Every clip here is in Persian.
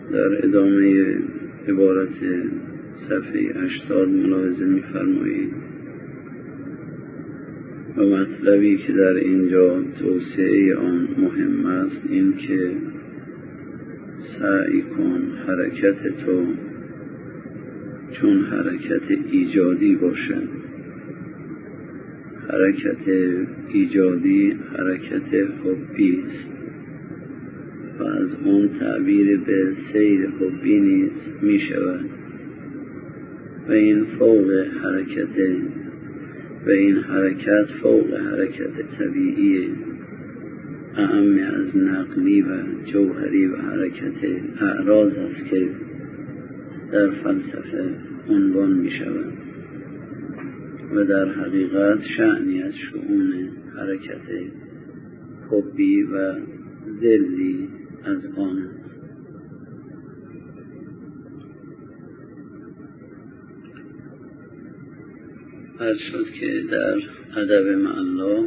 در ادامه عبارت صفحه 80 ملاحظه می‌فرمایید و مطلبی که در اینجا توسعه آن مهم است این که سعی کن حرکت تو چون حرکت ایجادی باشد. حرکت ایجادی حرکت حبی است و از آن تعبیر به سیر حبی نیز می شود و این فوق حرکت و این حرکت فوق حرکت طبیعی اعم از نقلی و جوهری و حرکت اعراض است که در فلسفه عنوان می شود و در حقیقت شأنی از شؤون حرکت حبی و ذلی از آن است. عرض شد که در ادب مع الله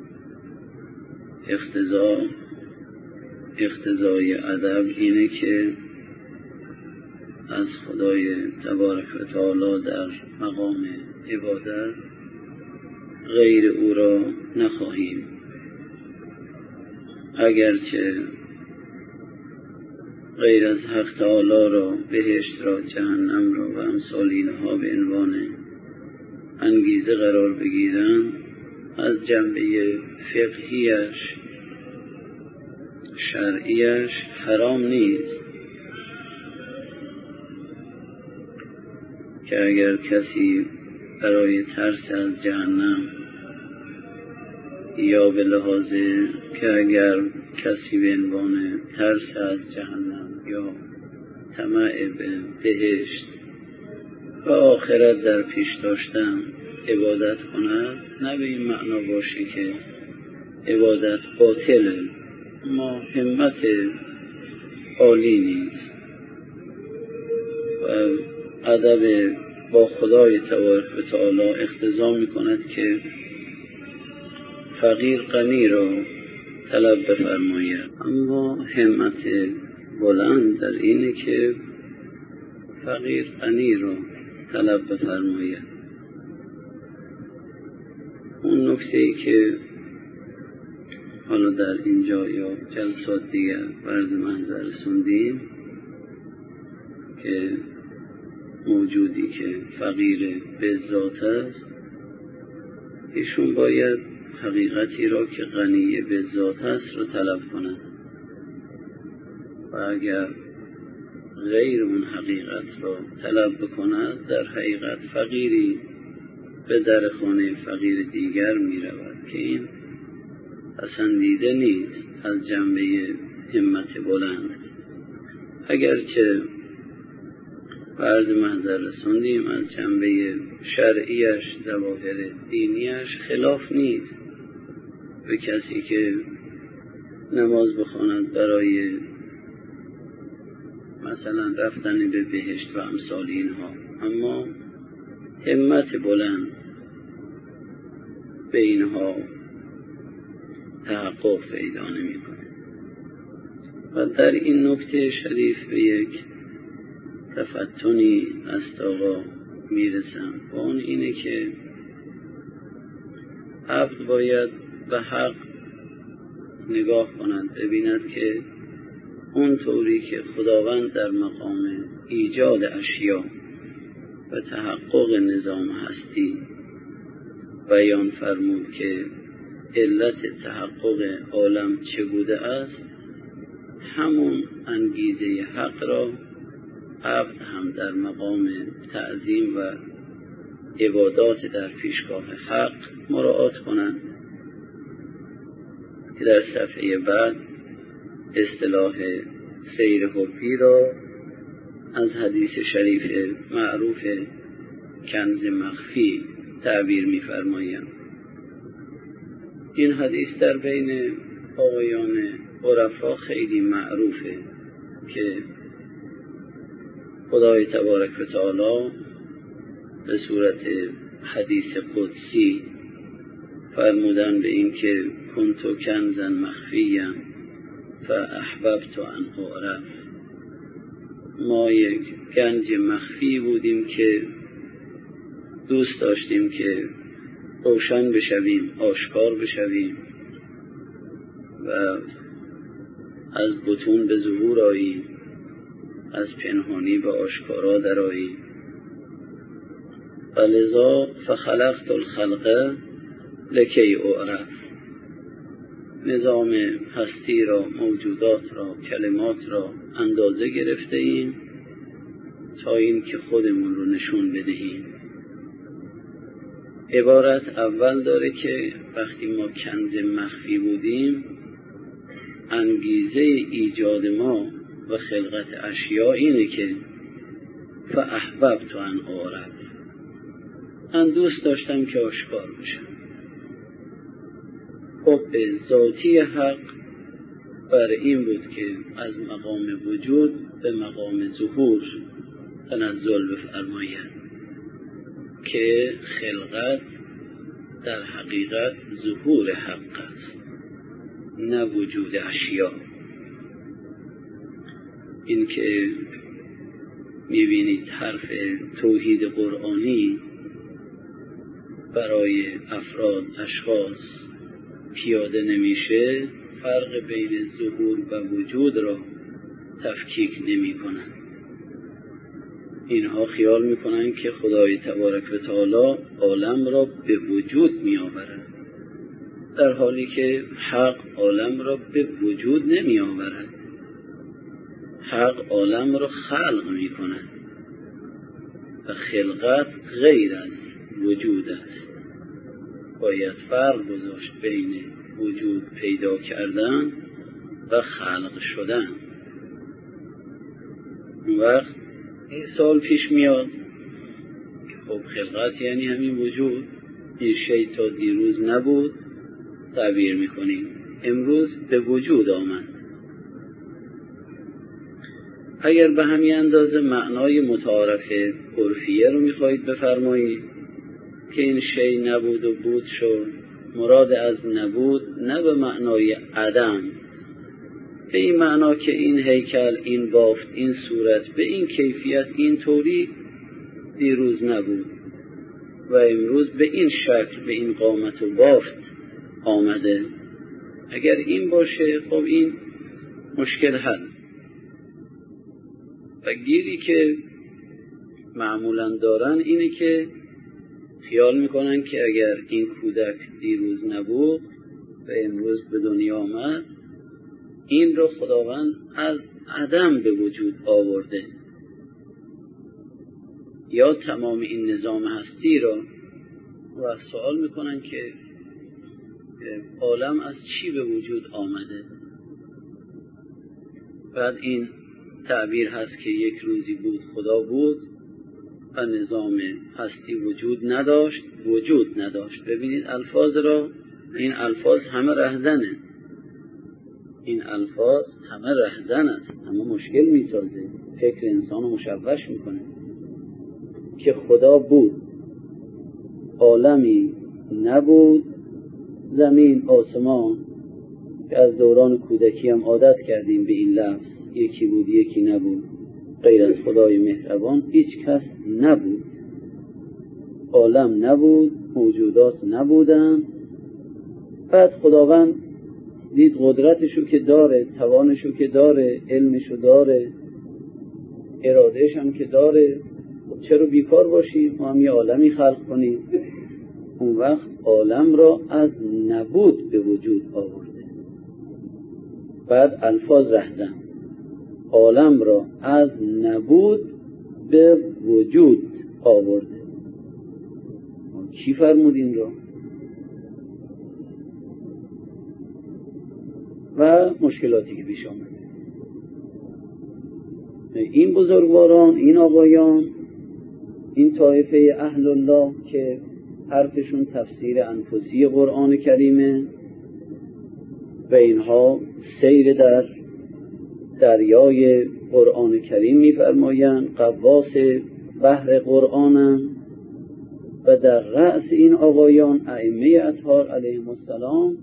اقتضای ادب اینه که از خدای تبارک و تعالی در مقام عبادت غیر او را نخواهیم، اگرچه غیر از حق تعالی را، بهشت را، جهنم را و امثال اینها به عنوان انگیزه قرار بگیرن، از جنبه فقهیش شرعیش حرام نیست که اگر کسی برای ترس از جهنم یا به لحاظ که اگر کسی به عنوان ترس از جهنم یا طمع به بهشت و آخرت در پیش داشتن عبادت کند، نه به این معنا باشه که عبادت باطله، اما همت عالی نیست و ادب با خدای تبارک و تعالی اقتضا می کند که فقیر غنی را طلب بفرماید، اما همت بلند در اینه که فقیر غنی را طلب بفرماید. اون نکته‌ای که حالا در اینجا یا جلسات دیگر برد منظر رسوندیم که موجودی که فقیر به ذات است، ایشون باید حقیقتی را که غنی به ذات است را طلب کند و اگر غیر اون حقیقت را طلب بکند، در حقیقت فقیری به در خانه فقیر دیگر می رود که این پسندیده نیست از جنبه همت بلند. اگرچه فرض محضر رسوندیم از جنبه شرعیش، ظواهر دینیش خلاف نیست به کسی که نماز بخواند برای مثلا رفتن به بهشت و امثال اینها، اما همت بلند به اینها تحقق پیدا نمی‌کنه. و در این نکته شریف به یک تفتنی از آقا میرسم و اون اینه که عبد باید به حق نگاه کند، ببیند که اون طوری که خداوند در مقام ایجاد اشیا و تحقق نظام هستی بیان فرمود که علت تحقق عالم چه بوده است، همون انگیزه حق را عبد هم در مقام تعظیم و عبادات در پیشگاه حق مراعات کنند که در صفحه بعد اصطلاح سیر حبی را از حدیث شریف معروف کنز مخفی تعبیر می‌فرمایند. این حدیث در بین آقایان عرفا خیلی معروفه که خدای تبارک و تعالی به صورت حدیث قدسی فرمودن به این که کنتو کنزا مخفیا فاحببت ان اعرف ما یک گنج مخفی بودیم که دوست داشتیم که روشن بشویم، آشکار بشویم و از بطون به ظهور آییم، از پنهانی به آشکارا در آییم. ولذا فخلقت الخلق لکی اعرف، نظام هستی را، موجودات را، کلمات را اندازه گرفته ایم تا این که خودمون رو نشون بدهیم. عبارت اول داره که وقتی ما کنز مخفی بودیم، انگیزه ایجاد ما و خلقت اشیاء اینه که فاحببت ان اعرف، من دوست داشتم که آشکار بشم. حب ذاتی حق بر این بود که از مقام وجود به مقام ظهور تنزل بفرماید که خلقت در حقیقت ظهور حق است، نه وجود اشیاء. این که میبینید حرف توحید قرآنی برای افراد، اشخاص پیاده نمیشه، فرق بین ظهور و وجود را تفکیک نمی کنن. اینها خیال میکنن که خدای تبارک و تعالی عالم را به وجود می آورد، در حالی که حق عالم را به وجود نمی آورد. حق عالم را خلق می کند و خلقت غیر از وجود است. باید فرق گذاشت بین وجود پیدا کردن و خلق شدن. اون وقت این سوال پیش میاد که خب خلقت یعنی همین وجود، این شی تا دیروز نبود، تعبیر میکنیم امروز به وجود آمد. اگر به همین اندازه معنای متعارف عرفیه رو میخواهید بفرمایید که این شی نبود و بود شد، مراد از نبود نه به معنای عدم، به این معنا که این هیکل، این بافت، این صورت به این کیفیت، این طوری دیروز نبود و امروز به این شکل، به این قامت و بافت آمده. اگر این باشه خب این مشکل حل. و گیری که معمولا دارن اینه که خیال میکنن که اگر این کودک دیروز نبود و امروز به دنیا آمد، این رو خداوند از عدم به وجود آورده، یا تمام این نظام هستی را. و سوال میکنن که عالم از چی به وجود آمده؟ بعد این تعبیر هست که یک روزی بود خدا بود و نظام هستی وجود نداشت، وجود نداشت. ببینید الفاظ را، این الفاظ همه رهزنه، این الفاظ همه رهزن است، همه مشکل میسازه، فکر انسان رو مشوش میکنه. که خدا بود، عالمی نبود، زمین، آسمان، که از دوران کودکی هم عادت کردیم به این لفظ، یکی بود یکی نبود، غیر از خدای مهربان هیچ کس نبود. عالم نبود، موجودات نبودن. بعد خداوند دید قدرتشو که داره، توانشو که داره، علمشو داره، ارادهش هم که داره، چرا بیکار باشیم، ما هم یه عالمی خلق کنیم. اون وقت عالم را از نبود به وجود آورده. بعد الفاظ رهزن، عالم را از نبود به وجود آورده. کی فرمود این را؟ و مشکلاتی که پیش آمده. این بزرگواران، این آقایان، این طایفه اهل الله که حرفشون تفسیر انفسی قرآن کریمه و اینها سیر در دریای قرآن کریم می‌فرمایند، غواص بحر قرآنن، و در رأس این آقایان ائمه اطهار علیهم السلام،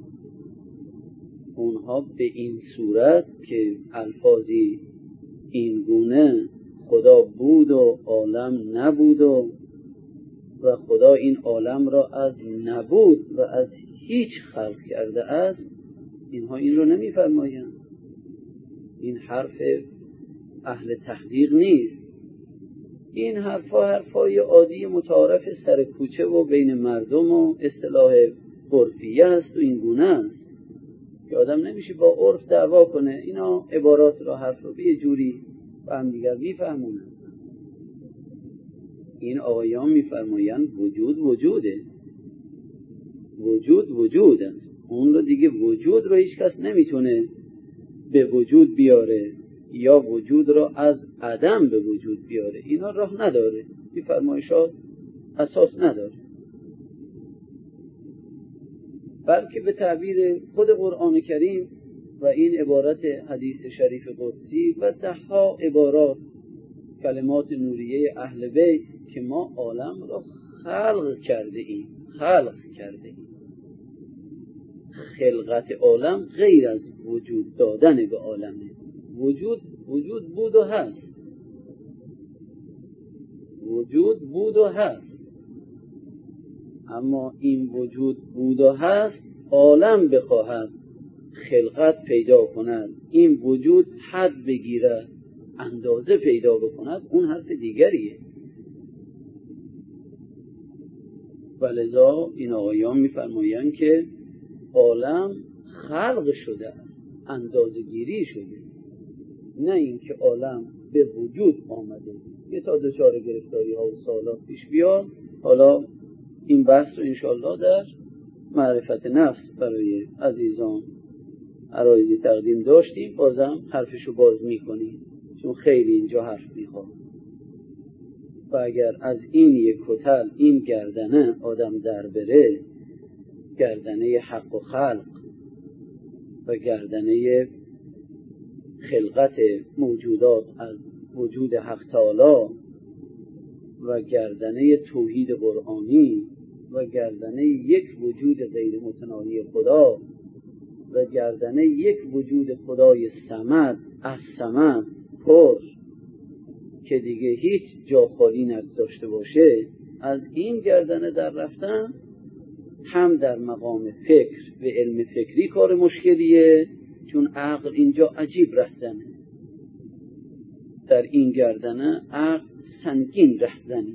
اونها به این صورت که الفاظی این گونه خدا بود و عالم نبود و خدا این عالم را از نبود و از هیچ خلق کرده است، اینها این رو نمی‌فرمایند. این حرف اهل تحقیق نیست. این حرفای عادی متعارف سر کوچه و بین مردم و اصطلاح عرفیه است و این گونه است که آدم نمیشه با عرف دعوا کنه. اینا عبارات را حرف رو به یه جوری با هم دیگر میفهمونن. این آقایان میفرمایند وجود وجوده، وجود وجود است. اون رو دیگه وجود رو هیچ کس نمیتونه به وجود بیاره یا وجود را از عدم به وجود بیاره. اینا راه نداره، این فرمایشات اساس نداره، بلکه به تعبیر خود قرآن کریم و این عبارت حدیث شریف قدسی و ده‌ها عبارات کلمات نوریه اهل بیت که ما عالم را خلق کرده ایم. خلقت عالم غیر از وجود دادن به عالمه. وجود بود و هست، وجود بود و هست، اما این وجود بود و هست عالم بخواهد خلقت پیدا کند، این وجود حد بگیرد، اندازه پیدا بکند، اون حرف دیگریه. ولذا این آقایان میفرمایند که عالم خلق شده، اندازه گیری شده، نه اینکه عالم به وجود آمده. یه تا دچار گرفتاری ها و سوالات پیش بیاد. حالا این بحث رو انشاءالله در معرفت نفس برای عزیزان عرایضی تقدیم داشتیم، بازم حرفشو باز میکنیم چون خیلی اینجا حرف میخواد. و اگر از این یک کتل این گردنه آدم در بره، گردنه حق و خلق و گردنه خلقت موجودات از وجود حق تعالی و گردنه توحید قرآنی و گردنه یک وجود غیر متناهی خدا و گردنه یک وجود خدای صمد از صمد پر که دیگه هیچ جا خالی نداشته باشه، از این گردنه در رفتن هم در مقام فکر و علم فکری کار مشکلیه، چون عقل اینجا عجیب رهزنه. در این گردنه عقل سنگین رهزنی،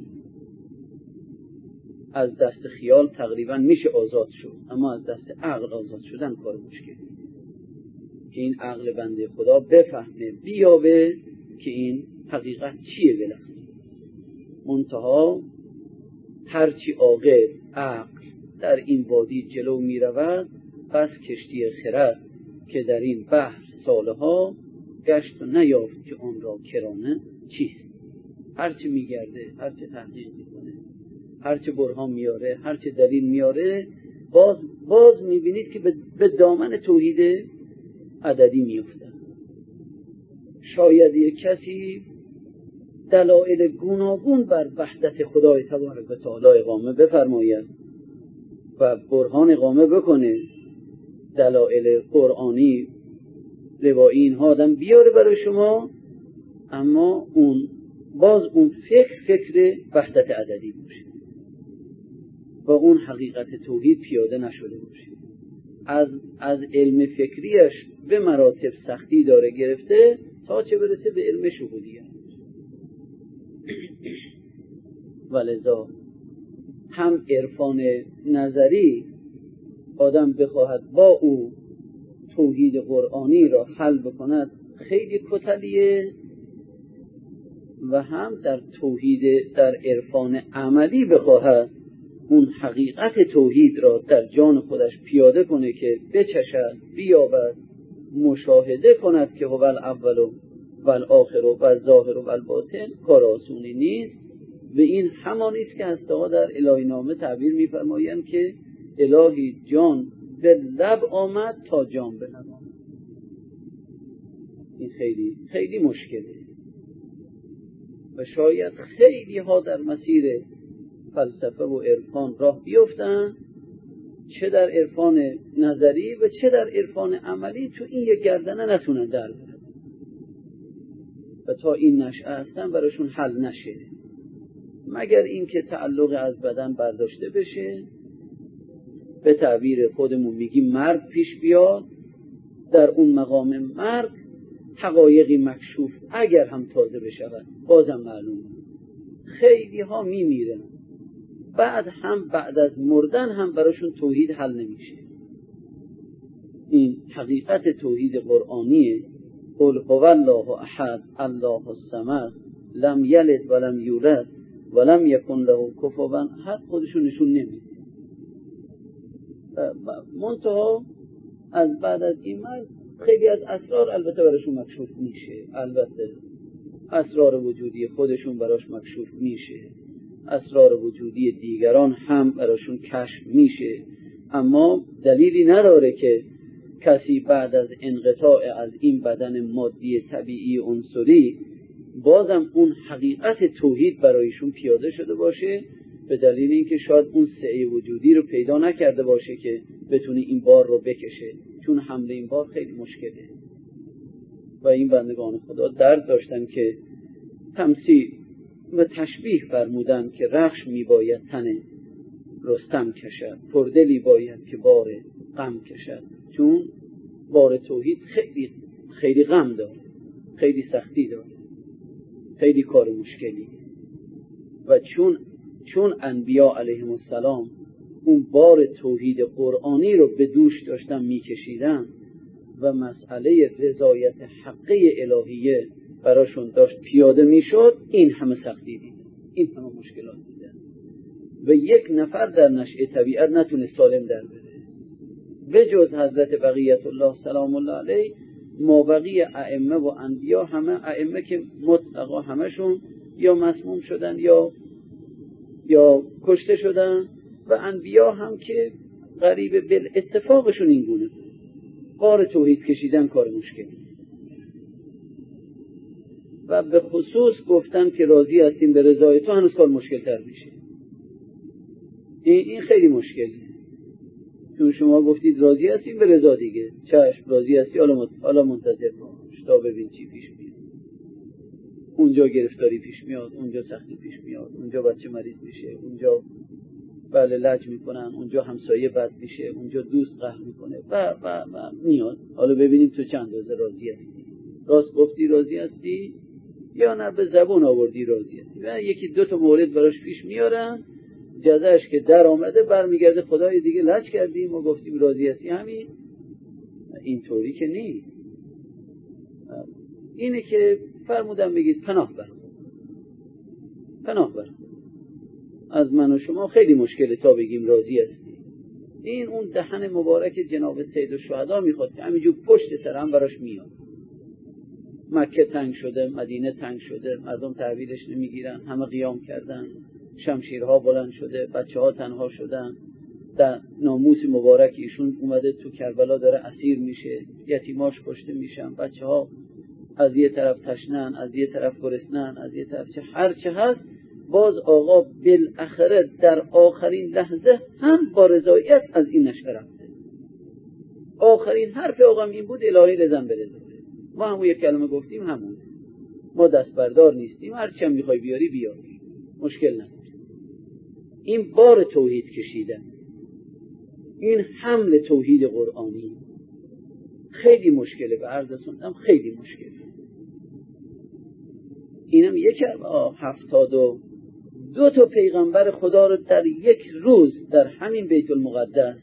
از دست خیال تقریبا میشه آزاد شد، اما از دست عقل آزاد شدن کار مشکلیه که این عقل بنده خدا بفهمه، بیابه که این حقیقت چیه. بالاخره منتها هرچی عاقل عقل در این وادی جلو می رود، پس کشتی خرد که در این بحر سالها گشت و نیافت که آن را کرانه چیست. هرچی می گرده، هرچی تحقیق می کنه، هرچی برهان میاره، هرچی دلیل میاره، باز می بینید که به دامن توحید عددی می افتد. شاید یک کسی دلائل گوناگون بر وحدت خدای تبارک و تعالی اقامه بفرماید و برهان اقامه بکنه، دلائل قرآنی روایی اینها آدم بیاره برای شما، اما اون فکر وحدت عددی باشه و اون حقیقت توحید پیاده نشده باشه. از علم فکریش به مراتب سختی داره گرفته تا چه برسه به علم شهودیت. ولذا هم عرفان نظری آدم بخواهد با او توحید قرآنی را حل بکند خیلی کتلیه، و هم در عرفان عملی بخواهد اون حقیقت توحید را در جان خودش پیاده کنه که بچشد، بیابد، مشاهده کند که هو الاول و الاخر و الظاهر و الباطن، کار آسونی نیست. و این همانی است که هسته‌ها در الهی نامه تعبیر می‌فرمایند که الهی جان به لب آمد تا جان به لب آمد. این خیلی خیلی مشکله و شاید خیلی ها در مسیر فلسفه و عرفان راه بیفتن، چه در عرفان نظری و چه در عرفان عملی، تو این یک گردنه نتونن در برن. و تا این نشأه هستن براشون حل نشه، مگر اینکه تعلق از بدن برداشته بشه، به تعبیر خودمون میگیم مرگ پیش بیاد. در اون مقام مرگ حقایقی مکشوف اگر هم تازه بشود بازم معلوم. خیلی ها میمیرن، بعد از مردن هم براشون توحید حل نمیشه. این حقیقت توحید قرآنیه. قل هو الله احد الله الصمد لم یلد ولم یولد ولم یکن له کفوا احد خودشون نشون نمیده. منتها از بعد از این مرگ خیلی از اسرار البته براشون مکشوف میشه، البته اسرار وجودی خودشون براش مکشوف میشه، اسرار وجودی دیگران هم براشون کشف میشه، اما دلیلی نداره که کسی بعد از انقطاع از این بدن مادی طبیعی عنصری بازم اون حقیقت توحید برایشون پیاده شده باشه، به دلیل اینکه شاید اون سعی وجودی رو پیدا نکرده باشه که بتونه این بار رو بکشه، چون حمله این بار خیلی مشکله. و این بندگان خدا درد داشتن که تمثیل و تشبیه فرمودن که رخش میباید تن رستم کشد، پردلی باید که بار غم کشد، چون بار توحید خیلی خیلی غم داره، خیلی سختی داره، خیلی کار مشکلی. و چون انبیا علیهم السلام اون بار توحید قرآنی رو به دوش داشتن میکشیدن و مسئله رضایت حقه الهیه براشون داشت پیاده میشد، این همه سختی دید، این همه مشکلات دیدن و یک نفر در نشأه طبیعت نتونه سالم در بره به جز حضرت بقیت الله سلام الله علیه. ما بقیه ائمه و انبیا، همه ائمه که مطلقا همشون یا مسموم شدن یا کشته شدن، و انبیا هم که قریب بالاتفاقشون این گونه بار توحید کشیدن کار مشکل. و به خصوص گفتن که راضی هستیم به رضای تو، هنوز کار مشکل تر میشه. این خیلی مشکله، چون شما گفتید راضی هستیم به رضا دیگه، چشم راضی هستی، حالا منتظر باش تا ببین چی پیش میاد. اونجا گرفتاری پیش میاد، اونجا سختی پیش میاد، اونجا بچه مریض میشه، اونجا بله لج میکنن، اونجا همسایه بد میشه، اونجا دوست قهر میکنه و میاد. حالا ببینیم تو چند اندازه راضی هستی، راست گفتی راضی هستی یا نه به زبون آوردی راضی هستی. و یکی دو تا مورد براش پیش میارن، جزاش که در آمده برمیگرده خدای دیگه لج کردیم و گفتیم راضی هستی. همین اینطوری که نیست. اینه که فرمودم بگید پناه بر از من و شما خیلی مشکله تا بگیم راضی هستی. این اون دهن مبارک جناب سید الشهدا میخواد که همینجور پشت سر هم براش میاد. مکه تنگ شده، مدینه تنگ شده، مردم تحویلش نمیگیرن، همه قیام کردن، شمشیرها بلند شده، بچه ها تنها شدن، در ناموس مبارک ایشون اومده تو کربلا داره اسیر میشه، یتیماش کشته میشن، بچه ها از یه طرف تشنن، از یه طرف گرسنن، از یه طرف هر چه هست. باز آقا بالاخره در آخرین لحظه هم با رضایت از این نشأه رفته. آخرین حرف آقا این بود الهی رضا برضا. ما هم یک کلمه گفتیم، همون ما دست بردار نیستیم، هر چی هم میخوای بیاری بیار، مشکل نداره. این بار توحید کشیدن، این حمل توحید قرآنی خیلی مشکله، به عرضتون هم خیلی مشکله. اینم یک 72 تا پیغمبر خدا رو در یک روز در همین بیت المقدس،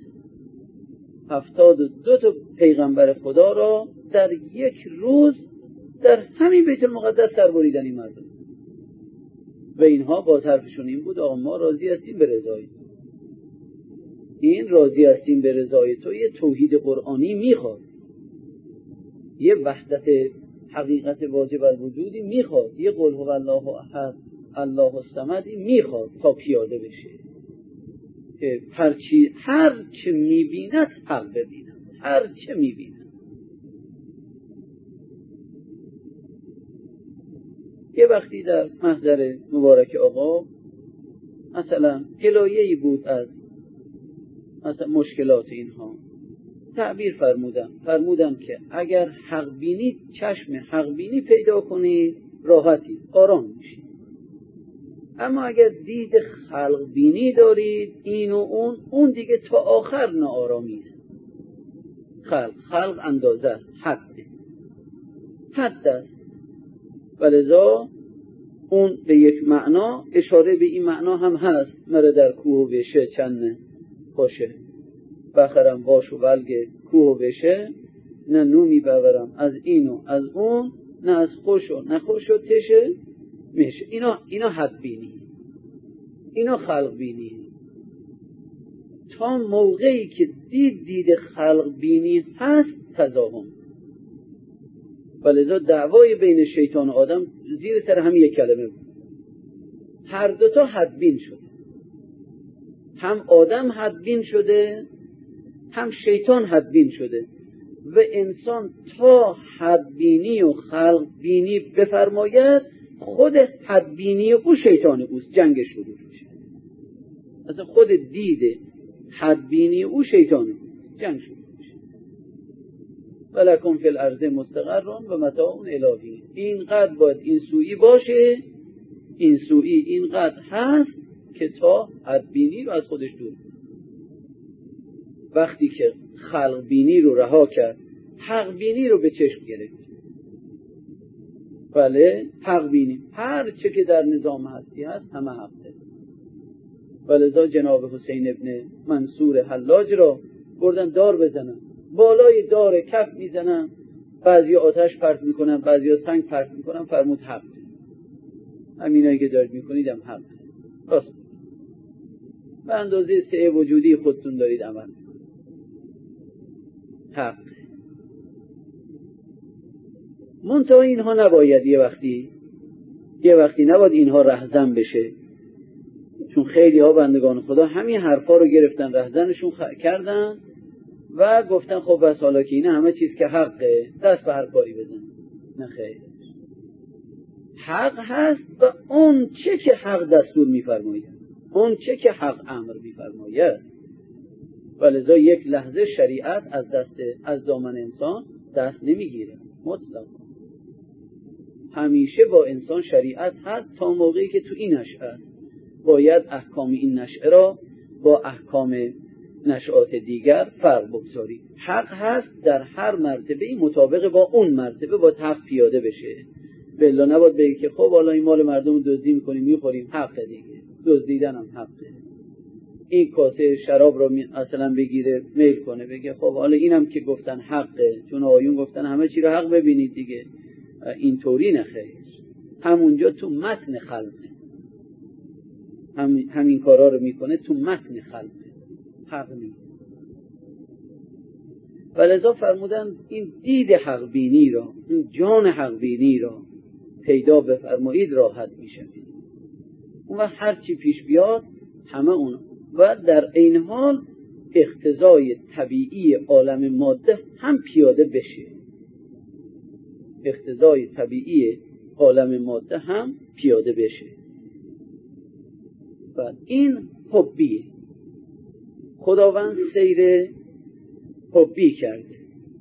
72 تا پیغمبر خدا رو در یک روز در همین بیت المقدس سر بریدن این مردم. و اینها باز حرفشون این بود آقا ما راضی هستیم به رضای تو. این راضی هستیم به رضای تو یه توحید قرآنی میخواد، یه وحدت حقیقت واجب الوجودی میخواد، یه قل هو الله احد الله الصمد میخواد تا پیاده بشه که هر چه میبیند حق ببیند، هر چه میبیند. یه وقتی در محضر مبارک آقا مثلا گلایه‌ای بود از مثلا مشکلات اینها، تعبیر فرمودم که اگر حق بینید، چشم حق بینی پیدا کنید، راحتی، آرام میشید. اما اگر دید خلق بینی دارید، این و اون دیگه تا آخر ناآرامی است. خلق اندازه است، حد است. ولذا اون به یک معنا اشاره به این معنا هم هست: مرا در کوه و بشه چند خوشه، بخرم باش و بلگه کوه و بشه، نه نومی ببرم از این و از اون، نه از خوش و نخوش و تشه میشه. اینا حد بینی، اینا خلق بینی. تا موقعی که دید خلق بینی هست تضاهم. ولذا دعوای بین شیطان و آدم زیر سر همین یک کلمه بود. هر دوتا حدبین شده، هم آدم حدبین شده هم شیطان حدبین شده و انسان تا حدبینی و خلق بینی بفرماید خود حدبینی او شیطان اوست، جنگش شروع میشه. اصلا خود دید حدبینی او شیطان اوست، جنگ شروع میشه. ولکم فی الارض مستقر و متاع الی. اینقدر باید این سویی باشه، این سویی اینقدر هست که تا حدبینی رو از خودش دور. وقتی که خلق بینی رو رها کرد، حق بینی رو به چشم گرفت. بله، حق بینی هر چه که در نظام هستی هست همه حقه. ولذا جناب حسین ابن منصور حلاج را بردن دار بزنن، بالای دار کف میزنن، بعضی آتش پرت میکنن، بعضی سنگ پرت میکنن، فرمود حق. همینایی که دارید میکنید هم حق. راست به اندازه سعی وجودی خودتون دارید عمل حق. منتها اینها نباید یه وقتی نباید اینها رهزن بشه، چون خیلی ها بندگان خدا همین حرفا رو گرفتن رهزنشون کردن و گفتن خب بس حالا که اینه همه چیز که حقه دست به هر کاری بزن. نه خیر، حق هست و اون چه که حق دستور میفرماید، اون چه که حق امر میفرماید. ولذا یک لحظه شریعت از دامن انسان دست نمیگیره، مطلق. همیشه با انسان شریعت هست تا موقعی که تو این نشأه باید احکام این نشأه را با احکام نشأات دیگر فرق بگذاری. حق هست در هر مرتبه مطابق با اون مرتبه با حق پیاده بشه. بلا نباید بگی که خب حالا این مال مردم دزدی میکنیم میخوریم، حق دیگه، دزدیدن هم حقه. این کاسه شراب رو اصلا بگیره میل کنه بگه خب حالا اینم که گفتن حقه، چون آیون گفتن همه چی رو حق ببینید دیگه. این طوری نخیر، همونجا تو متن خلقه، همین کارا رو میکنه تو متن خلقه، حق نیست. ولذا فرمودن این دید حق بینی را، این جان حق بینی را پیدا بفرمایید راحت میشوید. اون وقت هر چی پیش بیاد همه اون و در این حال اقتضای طبیعی عالم ماده هم پیاده بشه. اقتضای طبیعی عالم ماده هم پیاده بشه. و این حبیه. خداوند سیر حبی کرده.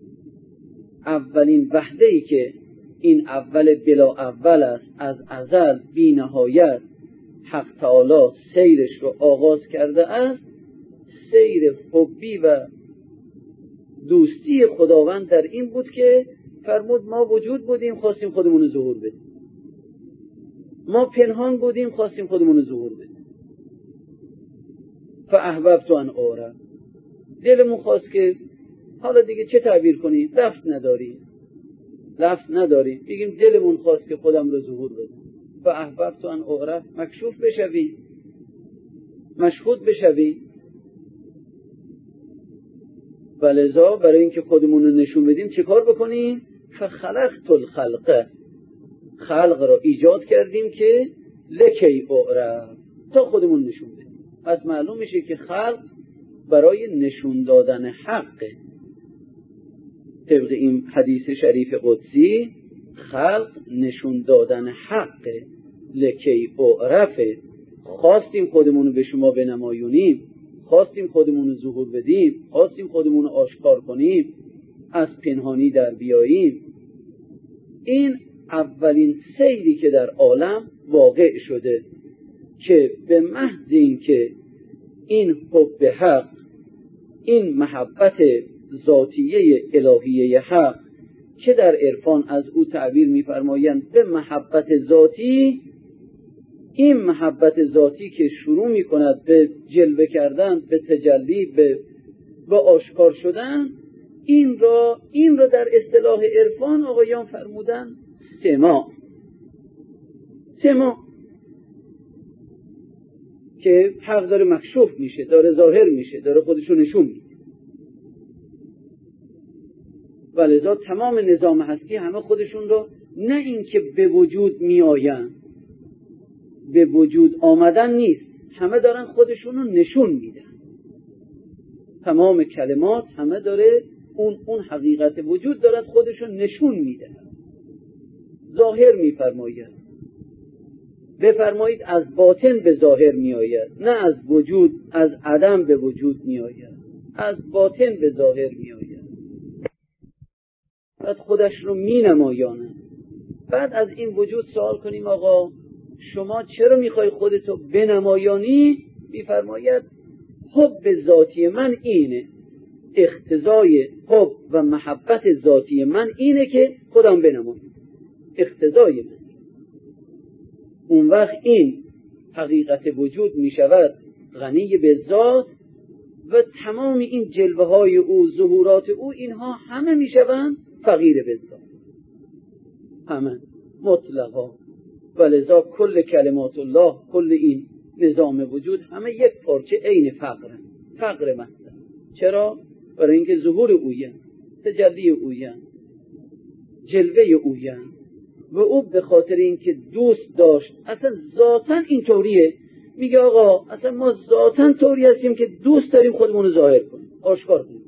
اولین وحده‌ای که این اول بلا اول است، از ازل بی نهایت حق تعالی سیرش رو آغاز کرده است، سیر حبی و دوستی خداوند در این بود که فرمود ما وجود بودیم خواستیم خودمون رو ظهور بدیم، ما پنهان بودیم خواستیم خودمون رو ظهور بدیم. فاحببت ان اعرف، دلمون خواست که حالا دیگه چه تعبیر کنیم، لفظ نداریم بگیم دلمون خواست که خودم رو ظهور بدیم. فاحببت ان اعرف، مکشوف بشوی، مشهود بشوی. ولذا برای اینکه خودمون رو نشون بدیم چه کار بکنیم؟ فخلقت الخلق، خلق را ایجاد کردیم که لکی اعرف، تا خودمون نشون بدیم. پس معلوم میشه که خلق برای نشون دادن حق. طبق این حدیث شریف قدسی خلق نشون دادن حق، لکی اعرف. خواستیم خودمون رو به شما بنمایونیم، خواستیم خودمون رو ظهور بدیم، خواستیم خودمون رو آشکار کنیم، از پنهانی در بیاییم. این اولین سیری که در عالم واقع شده که به محض این که این حب حق، این محبت ذاتیه الهیه حق که در عرفان از او تعبیر می‌فرمایند به محبت ذاتی، این محبت ذاتی که شروع می‌کند به جلوه کردن، به تجلی، به آشکار شدن، این را در اصطلاح عرفان آقایان فرمودن سما که حق داره مکشوف میشه، داره ظاهر میشه، داره خودشو نشون میده. ولذا تمام نظام هستی همه خودشون رو نه اینکه به وجود میآیند، به وجود آمدن نیست، همه دارن خودشون رو نشون میدن. تمام کلمات همه داره اون حقیقت وجود دارد خودشون نشون میده، ظاهر میفرماید. بفرمایید از باطن به ظاهر میآید، نه از وجود، از عدم به وجود میآید، از باطن به ظاهر میآید. بعد خودش رو مینمایانه. بعد از این وجود سوال کنیم آقا شما چرا میخوای خودتو بنمایانی؟ میفرماید حب ذاتی من اینه، اقتضای حب و محبت ذاتی من اینه که خودم بنمایم، اقتضای من. اون وقت این حقیقت وجود میشود غنی به ذات و تمام این جلوه های او، ظهورات او، اینها همه میشوند فقیر به ذات، همه مطلقا. ولذا کل کلمات الله، کل این نظام وجود همه یک پارچه عین فقر مطلق. چرا؟ برای اینکه ظهور اویند، تجلی اویند، جلوه اویند و او به خاطر اینکه دوست داشت، اصلا ذاتاً این طوریه، میگه آقا اصلا ما ذاتاً طوری هستیم که دوست داریم خودمون رو ظاهر کنیم، آشکار کنیم.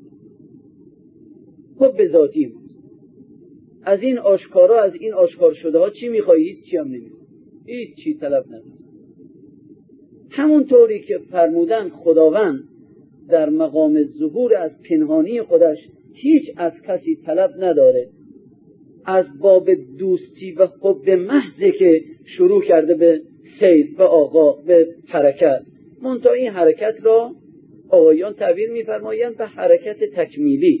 خب به ذاتیم از این آشکارا، از این آشکار شده ها چی میخوایی؟ هیچ چی هم نمیخوایی، هیچ چی طلب نداری. همون طوری که فرمودن خداوند در مقام ظهور از پنهانی خودش هیچ از کسی طلب نداره، از باب دوستی و حب محض که شروع کرده به سیر و آقا به حرکت. منتها این حرکت را آقایان تعبیر می‌فرمایند به حرکت تکمیلی،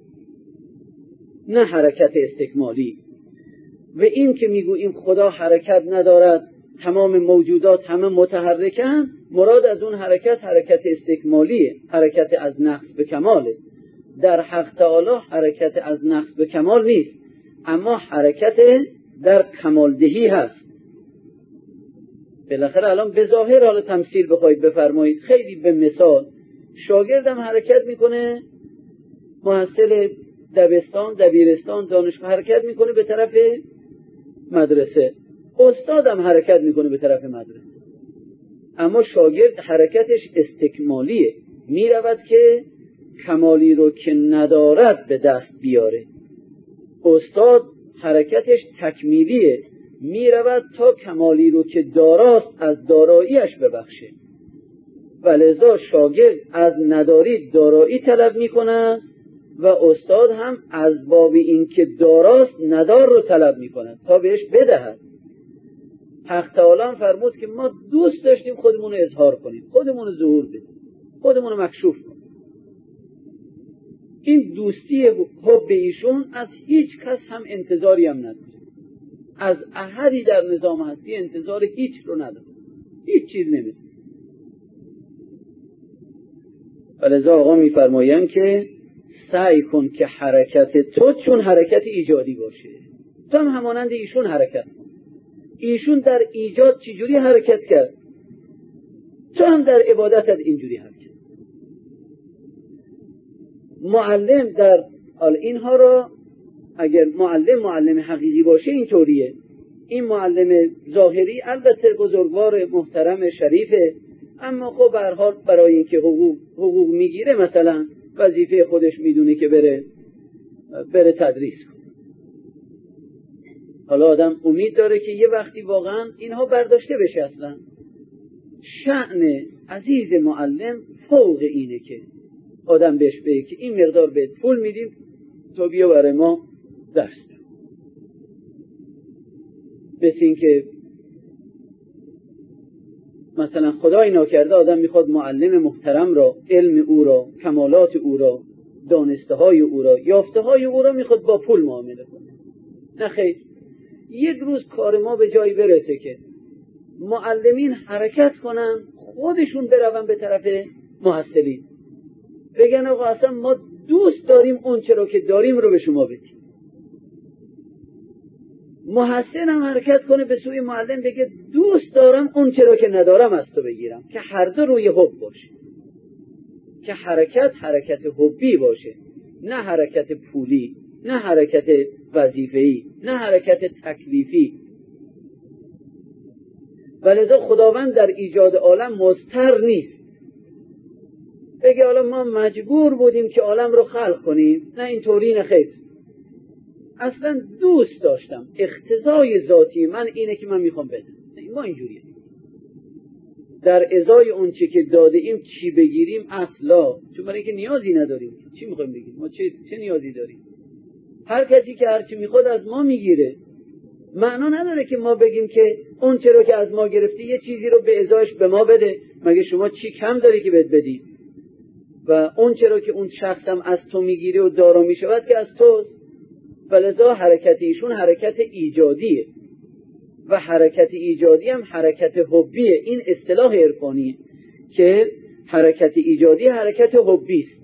نه حرکت استکمالی. و این که میگوییم خدا حرکت ندارد، تمام موجودات همه متحرکن، مراد از اون حرکت استکمالیه، حرکت از نقص به کماله. در حق تعالی حرکت از نقص به کمال نیست، اما حرکت در کمالدهی هست. بالاخره الان به ظاهر حالا تمثیل بخواید بفرمایید، خیلی به مثال، شاگردم حرکت میکنه، محصل دبیرستان دانشگاه حرکت میکنه به طرف مدرسه، استادم حرکت میکنه به طرف مدرسه، اما شاگرد حرکتش استکمالیه، میرود که کمالی رو که ندارد به دست بیاره. استاد حرکتش تکمیلیه، میرود تا کمالی رو که داراست از داراییش ببخشه. ولذا شاگرد از نداری دارایی طلب میکنه و استاد هم از باب این که داراست ندار رو طلب میکنه تا بهش بدهد. حق تعالی فرمود که ما دوست داشتیم خودمون رو اظهار کنیم، خودمون رو ظهور بدیم، خودمون رو مکشوف کنیم. این دوستی حب ایشون از هیچ کس هم انتظاری هم نداره، از احدی در نظام هستی انتظار هیچ رو نداره، هیچ چیز نمیده. ولذا آقا میفرمایند که سعی کن که حرکت تو چون حرکت ایجادی باشه، تو هم همانند ایشون حرکت کن. ایشون در ایجاد چجوری حرکت کرد، تو هم در عبادتت اینجوری حرکت. معلم در اینها را اگر معلم حقیقی باشه اینطوریه. این معلم ظاهری البته بزرگوار محترم شریفه، اما خب به هر حال برای اینکه حقوق میگیره مثلا وظیفه خودش میدونه که بره تدریس کنه. حالا آدم امید داره که یه وقتی واقعا اینها برداشته بشه. اصلا شأن عزیز معلم فوق اینه که آدم بهش بگه که این مقدار بهت پول میدیم تو بیا برای ما درس. مثل این که مثلا خدای ناکرده آدم میخواد معلم محترم را، علم او را، کمالات او را، دانسته های او را، یافته های او را میخواد با پول معامله کنه. نه خیر، یک روز کار ما به جایی برسه که معلمین حرکت کنن، خودشون برون به طرف محصلین، بگن آقا اصلا ما دوست داریم اون چرا که داریم رو به شما بدیم. محسن هم حرکت کنه به سوی معلم بگه دوست دارم اون چرا که ندارم از تو بگیرم، که هر دو روی حب باشه، که حرکت حبی باشه، نه حرکت پولی، نه حرکت وظیفه‌ای، نه حرکت تکلیفی. ولذا خداوند در ایجاد عالم مضطر نیست بگه حالا ما مجبور بودیم که عالم رو خلق کنیم. نه، اینطوری نه خیر. اصلا دوست داشتم، اقتضای ذاتی من اینه که من میخوام بدم. ما اینجوریه، در ازای اون چی که داده ایم چی بگیریم اصلا، چون برای که نیازی نداریم. چی میخوایم بگیریم؟ ما چه نیازی داریم؟ هر کسی که هر چی میخواد از ما میگیره. معنا نداره که ما بگیم که اون چرا که از ما گرفتی یه چیزی رو به ازایش به ما بده. مگه شما چی کم داری که بهت بدی؟ و اون چرا که اون شخصم از تو میگیره و دارا میشود که از توست. ولذا حرکت ایشون حرکت ایجادیه و حرکت ایجادی هم حرکت حبیه. این اصطلاح عرفانیه که حرکت ایجادی حرکت حبی است.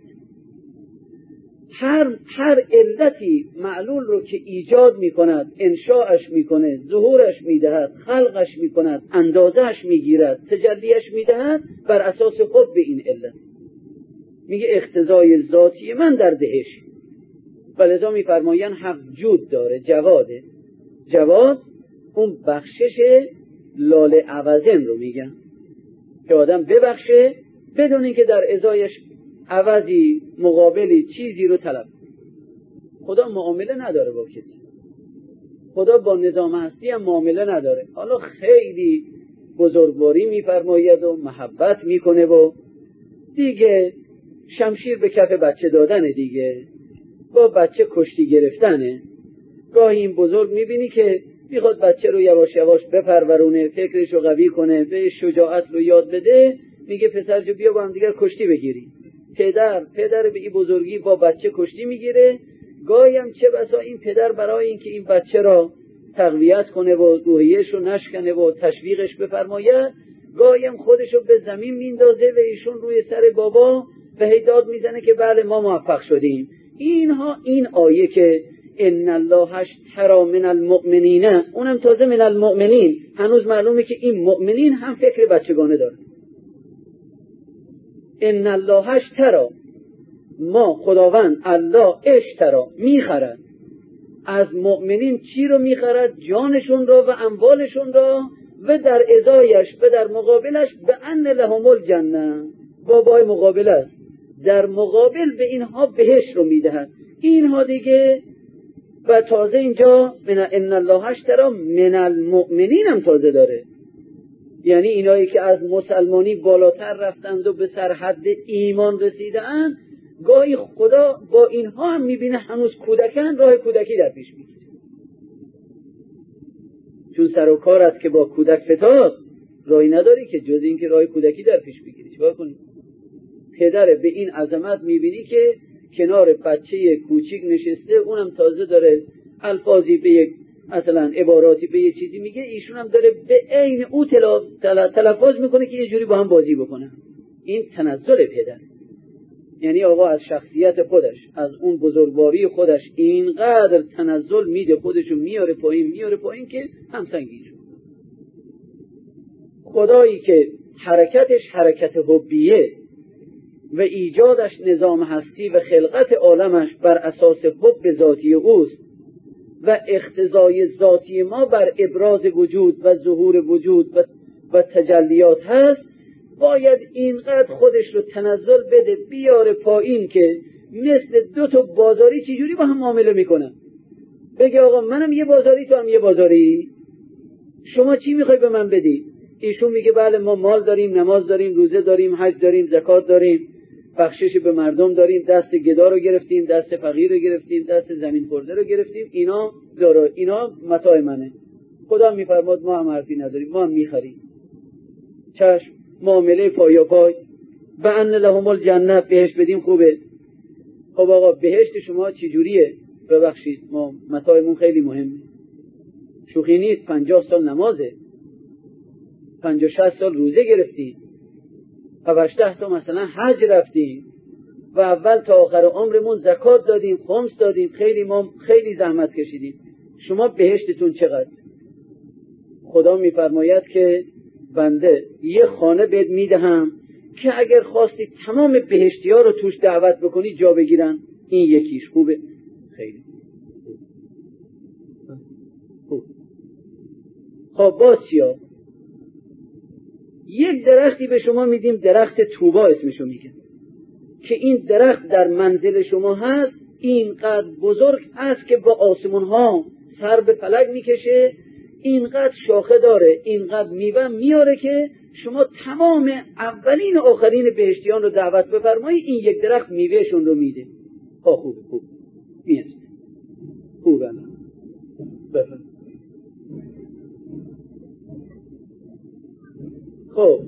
هر علتی معلول رو که ایجاد میکند، انشاءش میکنه، ظهورش میدهد، خلقش میکند، اندازهش میگیرد، تجلیش میدهد، بر اساس حب به این علت میگه اقتضای ذاتی من در دهش. ولذا میفرماین حق جود داره، جواده. جواد اون بخشش لال عوضن رو میگن که آدم ببخشه بدون اینکه در ازایش عوضی مقابلی چیزی رو طلب. خدا معامله نداره با کسی، خدا با نظام هستی هم معامله نداره. حالا خیلی بزرگواری میفرماید و محبت میکنه و دیگه شمشیر به کف بچه دادنه، دیگه با بچه کشتی گرفتنه. گاهی این بزرگ میبینی که میخواد بچه رو یواش یواش بپرورونه، فکرش رو قوی کنه، به شجاعت رو یاد بده، میگه پسر جو بیا با هم دیگر کشتی بگیری. پدر به این بزرگی با بچه کشتی میگیره. گاهی هم چه بسا این پدر برای اینکه این بچه را تقویت کنه و روحیه‌اش رو نشکنه و تشویقش بفرماید، گاهی هم خودش رو به زمین میندازه و ایشون روی سر بابا به هیداد میزنه که بله ما موفق شدیم. این آیه که ان الله اشتری من المؤمنین، اونم تازه من المؤمنین، هنوز معلومه که این مؤمنین هم فکر بچگانه داره. ان الله اشتری، ما خداوند الله اشتری میخرد از مؤمنین. چی رو میخرد؟ جانشون را و اموالشون را، و در ازایش و در مقابلش به ان لهم الجنه، بابای مقابل است، در مقابل به اینها بهشت رو میدهد. اینها دیگه و تازه اینجا من ان الله اشتری من المؤمنین هم تازه داره، یعنی اینایی که از مسلمانی بالاتر رفتند و به سرحد ایمان رسیدند، گاهی خدا با اینها هم میبینه هنوز کودکن، راه کودکی در پیش میگیره. چون سر و کار است که با کودک فتاد، راهی نداری که جز این که راه کودکی در پیش بگیری. چیکار کنی؟ پدر به این عظمت میبینی که کنار بچه کوچیک نشسته، اونم تازه داره الفاظی به یک مثلا عباراتی به یه چیزی میگه، ایشون هم داره به عین او تلفظ میکنه که یه جوری با هم بازی بکنه. این تنزل پدر، یعنی آقا از شخصیت خودش، از اون بزرگواری خودش اینقدر تنزل میده، خودشو میاره پایین که همسنگی شد. خدایی که حرکتش حرکت حبیه و ایجادش نظام هستی و خلقت عالمش بر اساس حب ذاتی اوست و اقتضای ذاتی ما بر ابراز وجود و ظهور وجود و تجلیات هست، باید اینقدر خودش رو تنزل بده بیاره پایین که مثل دو تا بازاری چجوری با هم معامله میکنن. بگه آقا منم یه بازاری تو هم یه بازاری، شما چی میخوای به من بدی؟ ایشون میگه بله ما مال داریم، نماز داریم، روزه داریم، حج داریم، زکات داریم، بخشش به مردم داریم، دست گدا رو گرفتیم، دست فقیر رو گرفتیم، دست زمین خورده رو گرفتیم، اینا متاع منه. خدا میفرماد ما هم حرفی نداریم، ما هم میخریم. چشم، معامله پایا پای. بأن لهم الجنه، بهشت بدیم خوبه. خب آقا بهشت شما چجوریه؟ ببخشید ما متاعمون خیلی مهمه، شوخی نیست. 50 سال نمازه، 50-60 سال روزه گرفتیم، 7-8 تا مثلا حج رفتیم و اول تا آخر عمرمون زکات دادیم، خمس دادیم، خیلی زحمت کشیدیم. شما بهشتتون چقدر؟ خدا میفرماید که بنده یه خانه بهت میدهم که اگر خواستی تمام بهشتی ها رو توش دعوت بکنی جا بگیرن. این یکیش خوبه، خیلی خوب. خب باز چیا؟ یک درختی به شما میدیم، درخت توبا اسمشو میگه، که این درخت در منزل شما هست، اینقدر بزرگ است که با آسمون ها سر به فلک میکشه، اینقدر شاخه داره، اینقدر میوه میاره که شما تمام اولین و آخرین بهشتیان رو دعوت بفرمایی، این یک درخت میوهشون رو میده. خوب میست خوب الان بفرم. خب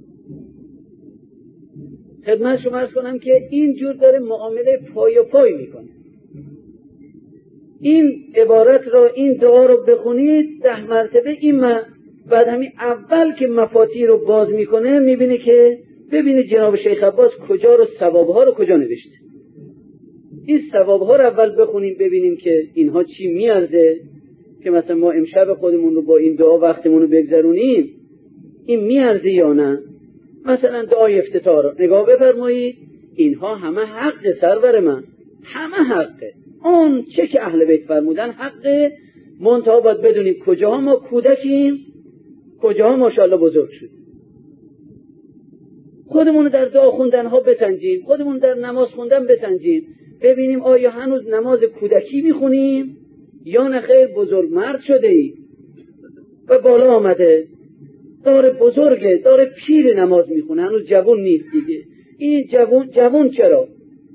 خدمت شما عرض کنم که اینجور داره معامله پای و پای میکنه. این عبارت رو، این دعا رو بخونید 10 مرتبه. این بعد همین اول که مفاتیح رو باز میکنه میبینه که ببینید جناب شیخ عباس کجا رو ثوابها رو کجا نوشته. این ثوابها رو اول بخونیم ببینیم که اینها چی میارزه، که مثلا ما امشب خودمون رو با این دعا وقتمون رو بگذرونیم، این میارزه یا نه. مثلا دعای افتتاح رو نگاه بفرمایید، اینها همه حق سرور من، همه حقه. اون چه که اهل بیت فرمودن حقه، منتها باید بدونیم کجاها ما کودکیم، کجاها ماشاءالله بزرگ شد. خودمون در دعا خوندن ها بسنجیم، خودمون در نماز خوندن بسنجیم، ببینیم آیا هنوز نماز کودکی میخونیم یا نه خیر بزرگ مرد شده ای و بالا آمده، داره بزرگه، داره پیر نماز میخونه، هنوز جوان نیست دیگه. این جوان چرا؟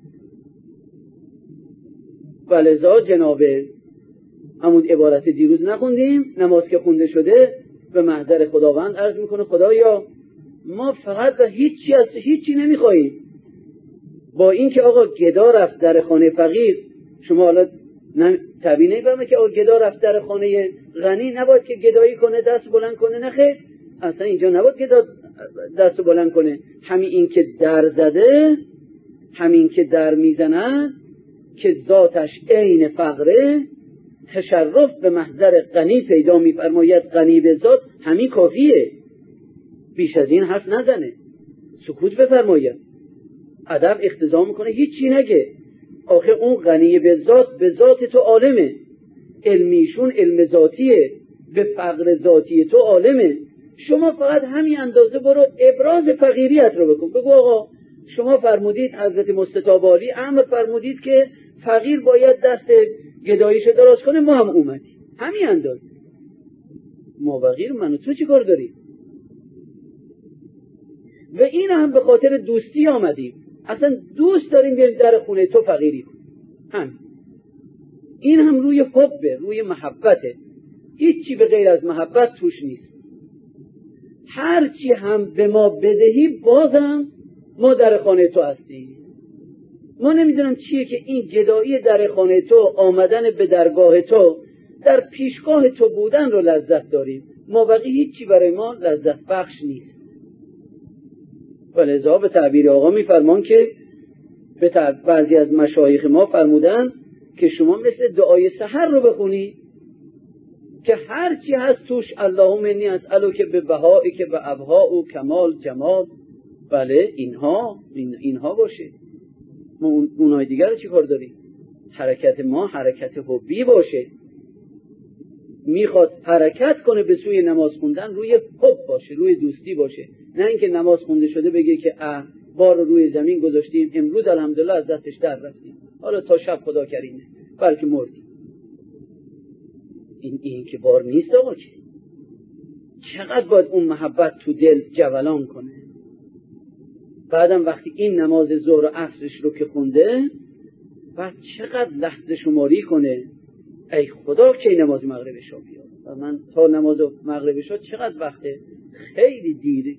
ولذا جناب همون عبارت دیروز نخوندیم، نماز که خونده شده به محضر خداوند عرض میکنه خدایا ما فقط و هیچی نمیخواییم. با این که آقا گدا رفت در خانه فقیر، شما حالا طبیعی نمیفهمه که آقا گدا رفت در خانه غنی نباید که گدایی کنه دست بلند کنه، نخیر اصلا اینجا نباید گدا دست بلند کنه. همین این که در زده، همین که در میزنن که ذاتش عین فقره، تشرف به محضر غنی پیدا میفرماید، غنی به ذات، همین کافیه، بیش از این حرف نزنه، سکوت بفرماید، ادب اقتضا میکنه هیچی نگه. آخه اون غنی به ذات تو عالمه، علمیشون علم ذاتیه، به فقر ذاتی تو عالمه. شما فقط همین اندازه برو ابراز فقیریت رو بکن، بگو آقا شما فرمودید، حضرت مستطاب عالی امر فرمودید که فقیر باید دست گداییشو دراز کنه، ما هم اومدیم همین اندازه. ما فقیر، من و تو چی کار داریم؟ و این هم به خاطر دوستی آمدیم، اصلا دوست داریم بیاریم در خونه تو فقیری کن. این هم روی حبه، روی محبته، هیچی به غیر از محبت توش نیست. هرچی هم به ما بدهی بازم ما در خانه تو هستیم. ما نمیدونم چیه که این جدایی در خانه تو، آمدن به درگاه تو، در پیشگاه تو بودن رو لذت داریم، ما بقیه هیچی برای ما لذت بخش نیست. ولذا به تعبیر آقا میفرمان که بعضی از مشایخ ما فرمودن که شما مثل دعای سحر رو بخونی که هرچی هست توش اللهم انی اسألک به بهایی که به ابها و کمال جمال، بله اینها باشه. ما اونهای دیگر رو چی کار داریم؟ حرکت ما حرکت حبی باشه، میخواد حرکت کنه به سوی نماز خوندن، روی حب باشه، روی دوستی باشه، نه اینکه نماز خونده شده بگه که بار روی زمین گذاشتیم، امروز الحمدلله از دستش در رفتیم، حالا تا شب خدا کریمه بلکه مردیم. این که بار نیست آقا. چقدر باید اون محبت تو دل جولان کنه. بعدم وقتی این نماز ظهر و عصرش رو که خونده، بعد چقدر لحظه شماری کنه، ای خدا کی نماز مغربش رو بیاد، و من تا نماز مغرب شد چقدر وقته؟ خیلی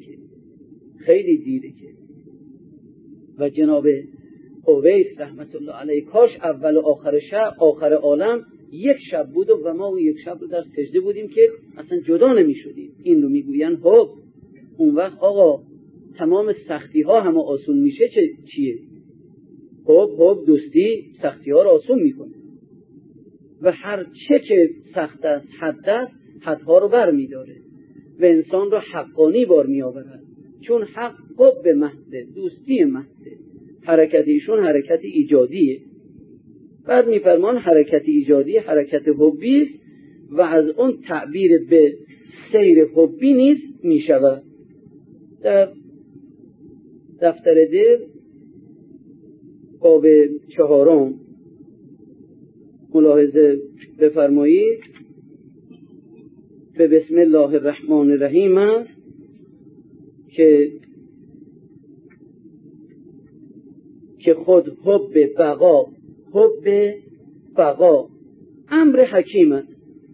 دیره که و جناب اویس رحمت الله علیه کاش اول و آخر عالم یک شب بود و ما اون یک شب رو در سجده بودیم که اصلا جدا نمی شدیم. این رو میگوین حب. اون وقت آقا تمام سختی ها همه آسون میشه. چیه؟ حب دوستی سختی ها رو آسون میکنه و هر چه که سخت است حدها رو بر میداره و انسان رو حقانی بار میآورد، چون حق حب محضه، دوستی محضه. حرکت ایشون حرکت ایجادیه. بعد میفرمان حرکت ایجادی حرکت حبی است و از اون تعبیر به سیر حبی نیز میشود. در دفتر دل باب 4 ملاحظه بفرمایید. به بسم الله الرحمن الرحیم است که خود حب بقا امر حکیم است.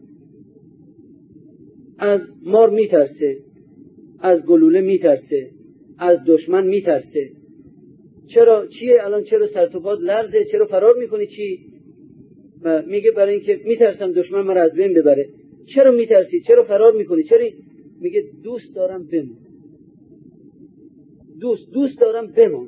از مار میترسه، از گلوله میترسه، از دشمن میترسه. چرا؟ چیه الان؟ چرا سرتوپات لرزه؟ چرا فرار میکنی؟ چی؟ میگه برای اینکه میترسم دشمن من از بین ببره. چرا میترسی؟ چرا فرار میکنی؟ چرا؟ میگه دوست دارم بمون. دوست دارم بمون.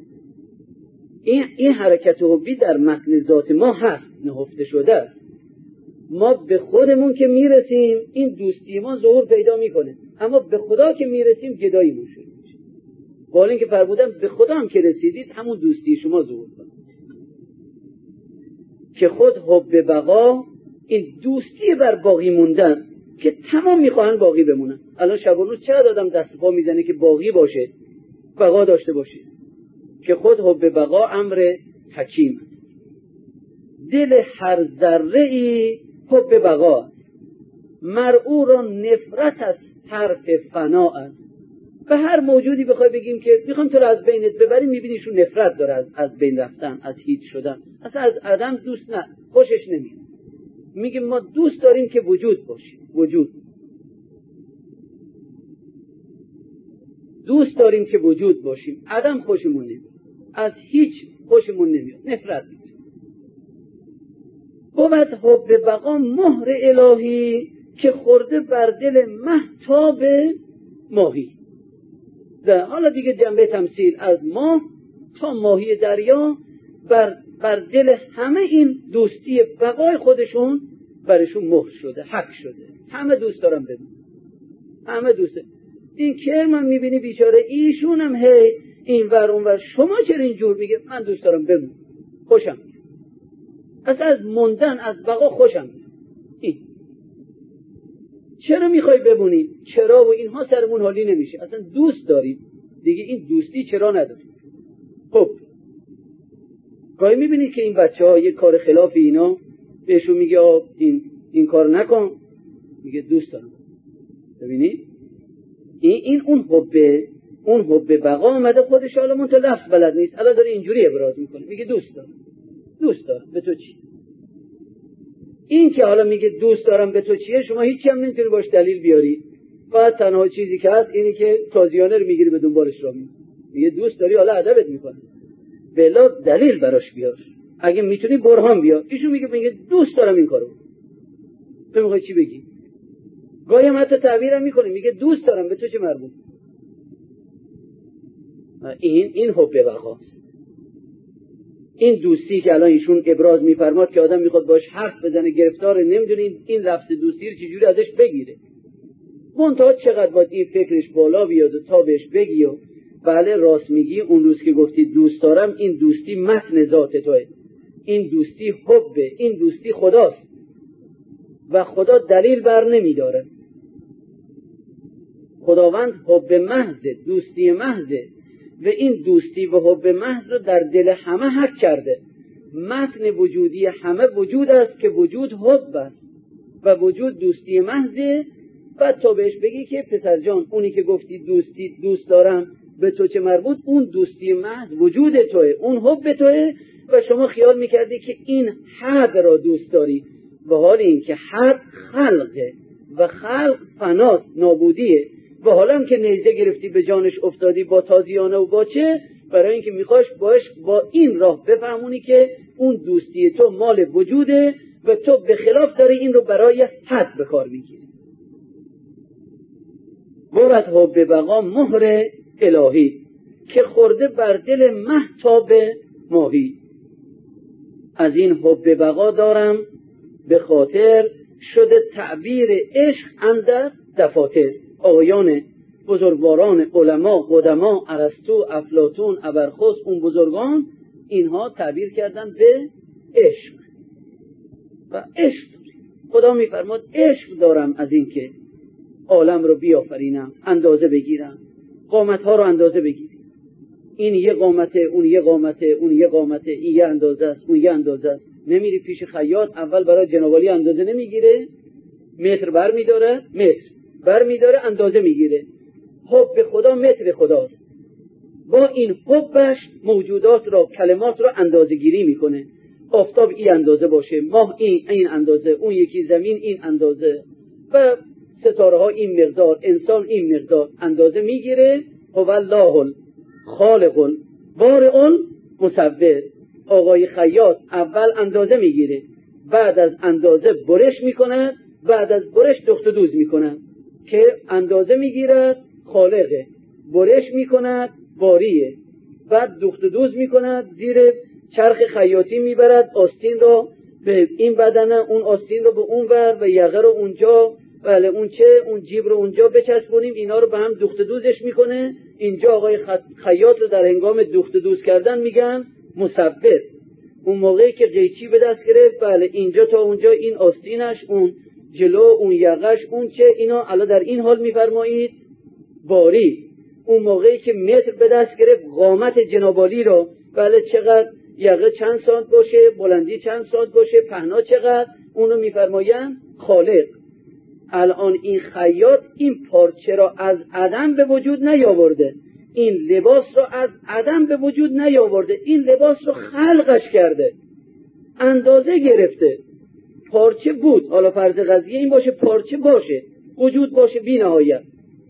این حرکت حبی در متن ذات ما هست، نهفته شده است. ما به خودمون که میرسیم این دوستی ما ظهور پیدا میکنه، اما به خدا که میرسیم گدایی میشه. با اینکه فرمودم به خدا هم که رسیدید همون دوستی شما ظهور کنه. که خود حب بقا، این دوستی بر باقی موندن که تمام میخواهن باقی بمونن. الان شب و روز چقدر آدم دست پا میزنه که باقی باشه، بقا داشته باشه. که خود حب بقا امر حکیم. دل هر ذره ای حب بقا، مرعو را نفرت از طرف فنا است. به هر موجودی بخوای بگیم که میخوام تو رو از بینت ببریم، میبینیشون نفرت داره از بین رفتن، از هیچ شدن. اصلا از آدم دوست نه، خوشش نمیاد. میگه ما دوست داریم که وجود باشه، دوست داریم که وجود باشیم. آدم خوشمون نمیاد، از هیچ خوشمون نمیاد، نفرت میاد. بود حب بقا مهر الهی که خورده بر دل مهتاب ماهی. حالا دیگه جنبه تمثیل از ماه تا ماهی دریا بر دل همه این دوستی بقای خودشون برشون مهر شده، حق شده. همه دوست دارم ببین، همه دوست. این کرم میبینی بیچاره ایشون هم هی این ور اون ور، شما چرا اینجور؟ میگه من دوست دارم بمون، خوشم، اصلا از موندن از بقا خوشم. این چرا میخوای بمونی؟ چرا و اینها سرمون حالی نمیشه. اصلا دوست داریم دیگه، این دوستی چرا نداریم؟ خب گاهی میبینید که این بچه ها یک کار خلاف اینا بهشون میگه این کار نکن، میگه دوست دارم. ببینید این اون حب بقا آمده خودش، حالا منتها لفظ بلد نیست، الان داره اینجوری ابراز میکنه، میگه دوست دارم به تو چی؟ این که حالا میگه دوست دارم به تو چیه، شما هیچی هم نمیتونی باش دلیل بیاری. فقط تنها چیزی که هست اینی که تازیانه رو میگیری به دنبالش را میگه دوست داری، حالا ادبت میکنه، بلا دلیل براش بیار، اگه میتونی برهان بیار. ایشون میگه دوست دارم این کارو. تو میخوای چی بگی؟ گاهی هم حتی تعبیرم میکنه، میگه دوست دارم، به تو چه مربوط؟ این حب بقا، این دوستی که الان ایشون ابراز میفرماد که آدم میخواد باش حرف بزنه، گرفتار نمیدونه این لفظ دوستی رو چجوری ازش بگیره. منتها چقدر باید این فکرش بالا بیاد و تا بهش بگی و بله راست میگی، اون روز که گفتی دوست دارم، این دوستی متن ذات توه، این دوستی حبه، این دوستی خداست و خدا دلیل بر نمیداره. خداوند حب محضه، دوستی محضه و این دوستی و حب محض رو در دل همه حق کرده. متن وجودی همه وجود است که وجود حب است و وجود دوستی محضه. بعد تا بهش بگی که پسر جان اونی که گفتی دوست دارم به تو چه مربوط، اون دوستی محض وجود توه، اون حب توه و شما خیال میکردی که این حد را دوست داری، و حال این که حد خلقه، و خلق فناست، نابودیه. و حالا هم که نیزه گرفتی به جانش افتادی با تازیانه و با چه، برای اینکه میخواش با این راه بفهمونی که اون دوستی تو مال وجوده و تو به خلاف داری این رو برای حد به کار میگیری. ورد حب بقا مهر الهی که خورده بر دل مهتاب ماهی. از این حب بقا دارم به خاطر شده تعبیر عشق اندر دفاتر. آقایان بزرگواران علما، قدما، ارسطو، افلاطون، ابرخس، اون بزرگان اینها تعبیر کردن به عشق و عشق. خدا میفرماد عشق دارم از این که عالم رو بیافرینم، اندازه بگیرم، قامتها رو اندازه بگیرم. این یه قامته، اون یه قامته، اون یه قامته، این یه اندازه است، اون یه اندازه است. نمیری پیش خیاط اول برای جنابالی اندازه نمیگیره؟ متر بر میداره اندازه میگیره. حب خدا متر خداست. با این حبش موجودات را، کلمات را اندازه گیری میکنه. آفتاب این اندازه باشه، ماه این اندازه، اون یکی زمین این اندازه و ستاره ها این مقدار، انسان این مقدار اندازه میگیره. هو الله خالق بارئ مصور. آقای خیاط اول اندازه میگیره، بعد از اندازه برش میکنه، بعد از برش دخت و دوز میکنه که اندازه میگیرد خالقه، برش میکند باریه، بعد دخت و دوز میکند، زیر چرخ خیاطی میبرد آستین رو به این بدنه، اون آستین رو به اون ور و یقه رو اونجا، بله اون چه، اون جیب رو اونجا بچسبونیم، اینا رو به هم دخت و دوزش میکنه. اینجا آقای خیاط رو در هنگام دخت و دوز کردن میگن مصور. اون موقعی که قیچی به دست گرفت، بله اینجا تا اونجا این آستینش، اون جلو، اون یقش، اون چه، اینا الان در این حال میفرمایید باری. اون موقعی که متر به دست گرفت، قامت جنابالی رو، بله چقدر یقه چند سانت باشه، بلندی چند سانت باشه، پهنا چقدر، اونو میفرمایند خالق. الان این خیاط این پارچه را از عدم به وجود نیاورده، این لباس را از عدم به وجود نیاورده، این لباس را خلقش کرده، اندازه گرفته. پارچه بود، حالا فرض قضیه این باشه پارچه باشه، وجود باشه بی نهایت.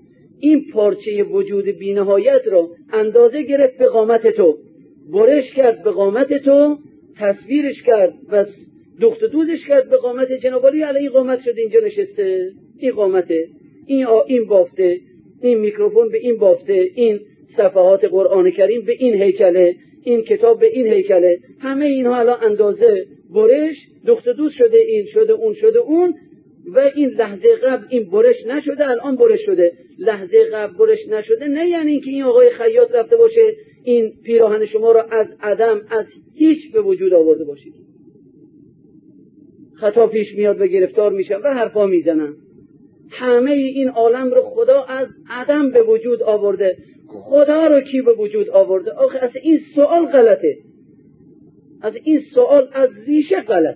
این پارچه وجود بی نهایت را اندازه گرفت به قامت تو، برش کرد به قامت تو، تصویرش کرد و دخت دوزش کرد به قامت جنابالی. الان این قامت شده اینجا نشسته، این قامته، این بافته، این میکروفون به این بافته، این صفحات قرآن کریم به این هیکله، این کتاب به این هیکله، همه اینها الان اندازه برش دخت دوز شده، این شده اون شده اون. و این لحظه قبل این برش نشده، الان برش شده. لحظه قبل برش نشده نه یعنی اینکه این آقای خیاط رفته باشه این پیراهن شما را از عدم، از هیچ به وجود آورده باشید. خطا پیش میاد و گرفتار میشن و حرفا میزنن. همه این عالم رو خدا از عدم به وجود آورده. خدا رو کی به وجود آورده؟ آخه از این سوال غلطه، از این سوال از ریشه غلطه.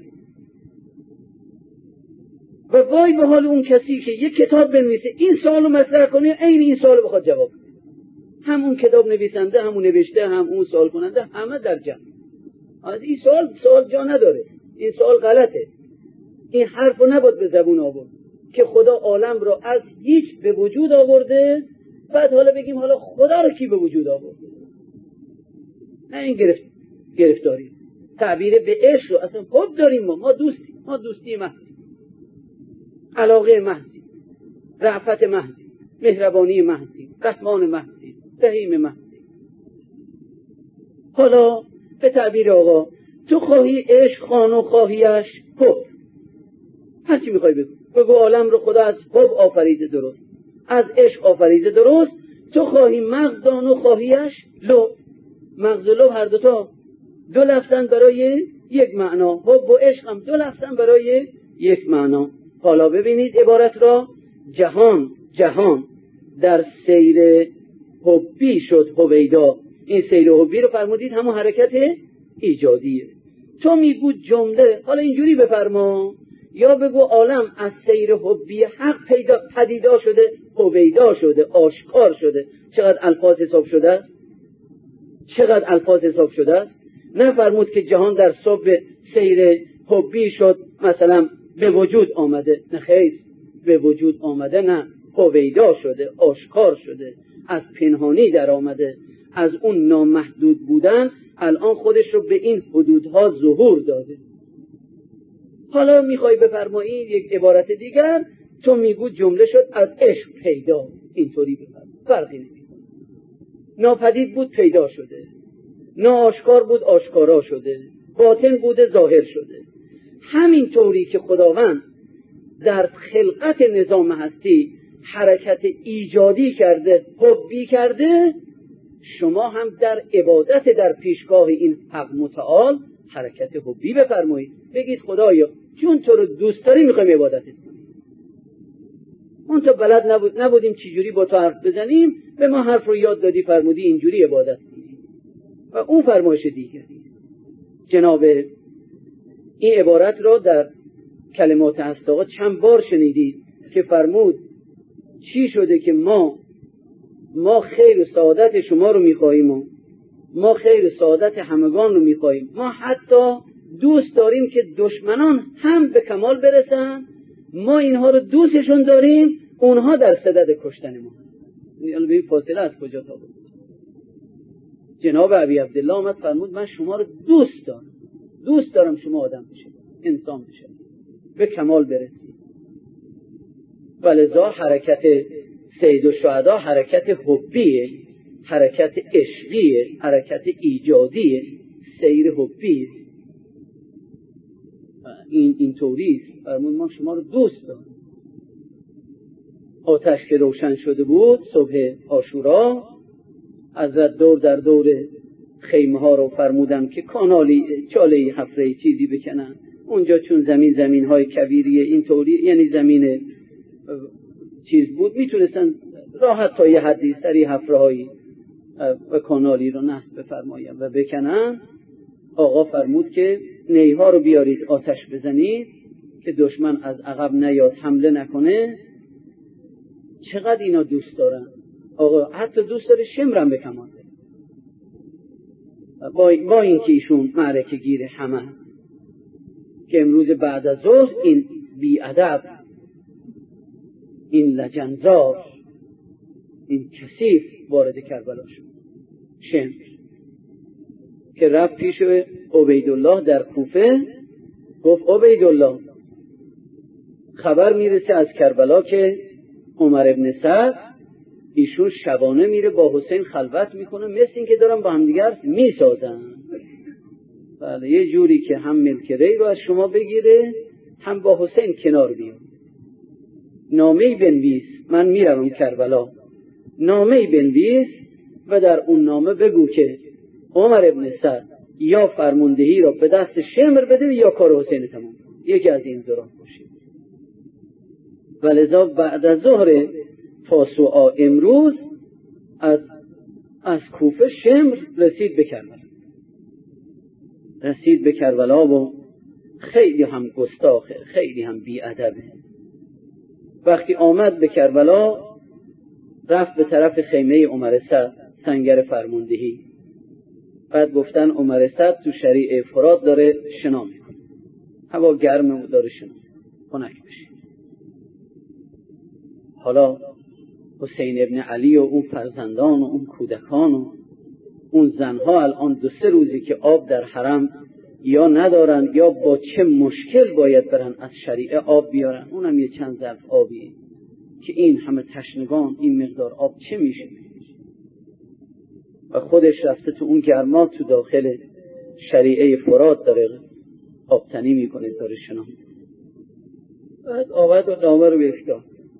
و وای به حال اون کسی که یک کتاب بنویسه این سوال رو مطرح کنه، عین این سوال رو بخواد جواب کنه. همون کتاب نویسنده، همون نوشته، هم اون سوال کننده، همه در جمع. از این سوال جا نداره، این سوال غلطه. این حرف رو نباید به زبون آورد که خدا عالم رو از هیچ به وجود آورده، بعد حالا بگیم حالا خدا رو کی به وجود آورده. نه این گرفتاری. تعبیر به عشق رو اصلا حب داریم، ما دوستی محضی، علاقه محضی، رأفت محضی، مهربانی محضی، رحمان محضی، رحیم محضی. حالا به تعبیر آقا تو خواهی عشق خوان و خواهیش حب، هر چی میخوای بگو عالم رو خدا از حب آفریده درست، از عشق آفریده درست. تو خواهی مغز دان و خواهیش لب. مغز و لب هر دوتا دو لفظن برای یک معنا، حب و عشق هم دو لفظن برای یک معنا. حالا ببینید عبارت را، جهان در سیر حبی شد هویدا. این سیر حبی رو فرمودید همون حرکت ایجادیه. تو میگو جمله، حالا اینجوری بفرما، یا بگو عالم از سیر حبی حق پدیدا شده، هویدا شده، آشکار شده. چقدر الفاظ حساب شده، نه فرمود که جهان در صبح سیر حبی شد مثلا به وجود آمده، نه خیر، به وجود آمده، نه، هویدا شده، آشکار شده، از پنهانی در آمده، از اون نامحدود بودن الان خودش رو به این حدودها ظهور داده. حالا میخوای بفرمایی یک عبارت دیگر، تو میگو جمله شد از عشق پیدا، اینطوری بفرمایی، فرقی نمیکنه. ناپدید بود پیدا شده، ناآشکار بود آشکارا شده، باطن بوده ظاهر شده. همین طوری که خداوند در خلقت نظام هستی حرکت ایجادی کرده، حبی کرده، شما هم در عبادت در پیشگاه این حق متعال حرکت حبی بفرمایید. بگید خدایا چون تو رو دوست داری میخوایم عبادتت کنیم. اون تو بلد نبودیم چجوری با تو حرف بزنیم، به ما حرف رو یاد دادی، فرمودی اینجوری عبادت کنیم. و اون فرمایش دیگری جناب این عبارت را در کلمات هستاقا چند بار شنیدید که فرمود چی شده که ما خیر و سعادت شما رو میخواییم و ما خیر و سعادت همگان رو میخواییم، ما حتی دوست داریم که دشمنان هم به کمال برسن، ما اینها رو دوستشون داریم، اونها در صدد کشتن ما. یعنی به این فاصله از کجا تا بود؟ جناب ابی عبدالله آمد فرمود من شما رو دوست دارم شما آدم بشه، انسان بشه، به کمال برسید. ولذا حرکت سید الشهدا حرکت حبیه، حرکت عشقیه، حرکت ایجادیه، سیر حبیه. این طوریست. فرمود ما شما رو دوست دارم. آتش که روشن شده بود صبح عاشورا، حضرت دور در دور خیمه ها رو فرمودن که چاله حفره چیزی بکنن اونجا، چون زمین های کبیریه اینطوری، یعنی زمین چیز بود، میتونستن راحت تا یه حدی سری حفره هایی و کانالی رو نصب بفرماین و بکنن. آقا فرمود که نیها رو بیارید آتش بزنید که دشمن از عقب نیاد حمله نکنه. چقدر اینا دوست دارن. آقا حتی دوست داره شمرم به کمان با اینکه ایشون معرکه گیر همه، که امروز بعد از ظهر این بی‌ادب، این لجنزار، این کثیف وارد کربلا شد. شمر که رفت پیش عبیدالله در کوفه، گفت عبیدالله خبر میرسه از کربلا که عمر ابن سعد ایشون شبانه میره با حسین خلوت میکنه، مثل این که دارن با همدیگر میسازن. بله، یه جوری که هم ملک ری رو از شما بگیره هم با حسین کنار بیاد. نامه‌ای بنویس، من میرم کربلا، نامه‌ای بنویس و در اون نامه بگو که عمر ابن سعد یا فرماندهی را به دست شمر بده یا کار حسین تمام، یکی از این دوران باشید. ولذا بعد از ظهر تاسوعا امروز از کوفه شمر رسید به کربلا و خیلی هم گستاخه، خیلی هم بی‌ادبه. وقتی آمد به کربلا رفت به طرف خیمه عمر سعد، سنگر فرماندهی. بعد گفتن عمر سعد تو شریع فرات داره شنا میکنه، هوا گرمه داره شنا، خنک بشه. حالا حسین ابن علی و اون فرزندان و اون کودکان و اون زنها الان 2-3 روزی که آب در حرم یا ندارن یا با چه مشکل باید برن از شریعه آب بیارن، اونم یه چند ظرف آبی که این همه تشنگان این مقدار آب چه میشه. و خودش رفته تو اون گرما تو داخل شریعه فرات داره آبتنی میکنه، داره شنا. بعد آمد و نامه رو بفرستاد.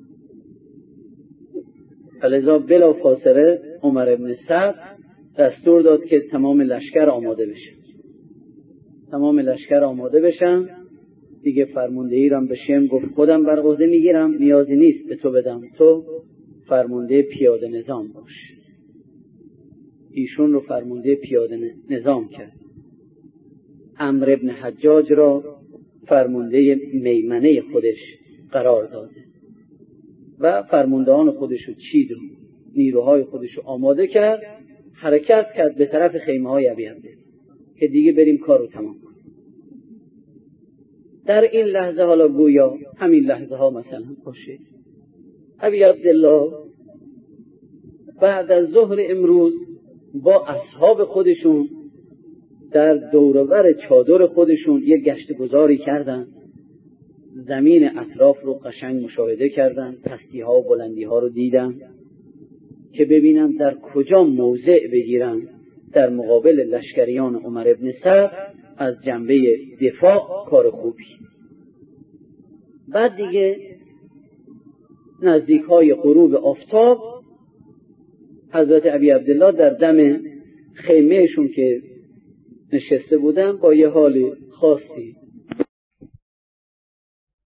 فلذا بلا فاصله عمر ابن سعد دستور داد که تمام لشکر آماده بشن. دیگه فرماندهی را به شمر گفت خودم بر عهده میگیرم، نیازی نیست به تو بدم، تو فرمانده پیاده نظام باش. ایشون رو فرمانده پیاده نظام کرد. عمرو ابن حجاج را فرمانده میمنه خودش قرار داد و فرماندهان خودش رو چید و نیروهای خودش رو آماده کرد. حرکت کرد به طرف خیمه های ابی عبدالله که دیگه بریم کار رو تمام کنیم. در این لحظه حالا گویا همین لحظه ها مثلا باشه ابی عبدالله بعد از ظهر امروز با اصحاب خودشون در دوروبر چادر خودشون یک گشت گذاری کردن، زمین اطراف رو قشنگ مشاهده کردن، پستی ها و بلندی ها رو دیدن که ببینن در کجا موضع بگیرن در مقابل لشکریان عمر ابن سعد از جنبه دفاع کار خوبی. بعد دیگه نزدیک های غروب آفتاب حضرت ابی عبدالله در دم خیمهشون که نشسته بودن با یه حال خاصی